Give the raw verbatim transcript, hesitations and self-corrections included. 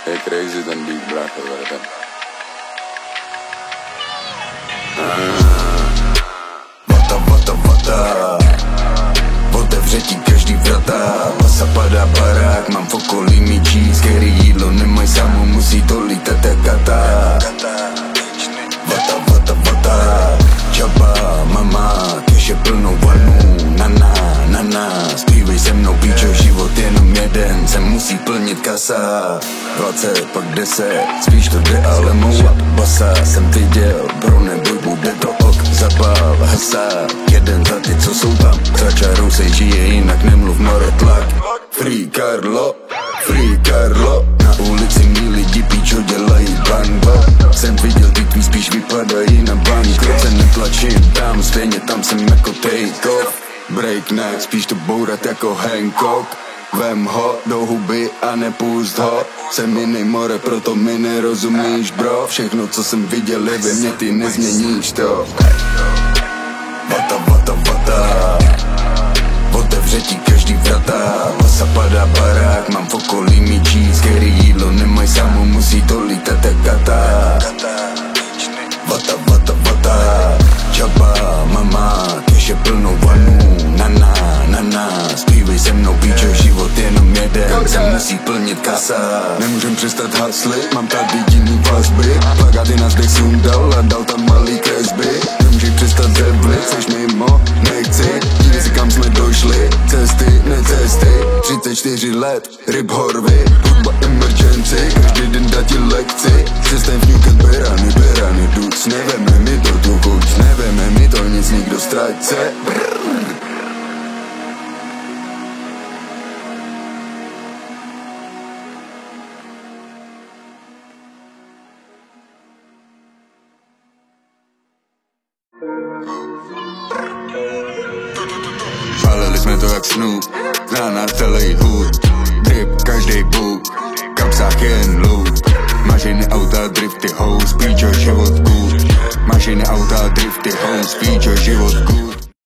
Je crazy ten beat, brácho, ten. Vata, vata, vata, otevře ti každý vrata. Pasa padá barák, mám v okolí míčí, který jídlo nemaj samo, musí to lítat jak kata. Vata, vata, vata, čaba, mama, keše plnou vanu. Nana, nana, zpívej se mnou, píčo, život jenom jeden, se musí plnit kasa. Dvacet, pak deset, spíš to jde, ale mou basa jsem viděl, bro, neboj, bude to ok, zabal, hasa. Jeden za ty, co jsou tam, za čarou se žije, jinak nemluv, more tlak. Free Karlo, Free Karlo, na ulici mý lidi, píčo, dělají bango. Jsem viděl, ty tvý spíš vypadají na bankrot, se netlačím tam, stejně tam jsem jako take off. Breakneck, spíš to bourat jako Hancock. Vem ho do huby a nepust ho. Jsem jiný more, proto mi nerozumíš, bro. Všechno, co jsem viděl, je ve mně, ty nezměníš to. Vata, vata, vata, otevře ti každý vrata. Pasa padá barák, mám v okolí míčí, který jídlo nemaj samo, musí to lítat jak kata. Vata, vata, vata, čaba, mama, keše plnou vanu. Nana, nana, zpívej se mnou, píčo, život jenom jeden, se musí plnit kasa. Nemůžem přestat haslit, mám tady jiný vazby. Plakáty na zdech sundal a dal tam malý kresby. Nemůžeš přestat zevlit, seš mimo, nechci. Dívej si, kam jsme došli, cesty, ne cesty. třicet čtyři let, rip horvy, hudba emergency. Každý den dá ti lekci, systém vňukat berany, berany duc. Neveme mi to tu chuť, neveme mi to nic, nikdo ztráť se. Palili jsme to jak Snoop, na nás celý hud. Drip, každej boot, v kapsách jen loot. Mašiny, auta, drifty, house, píčo, život good. Mašiny, auta, drifty, house, píčo, život good.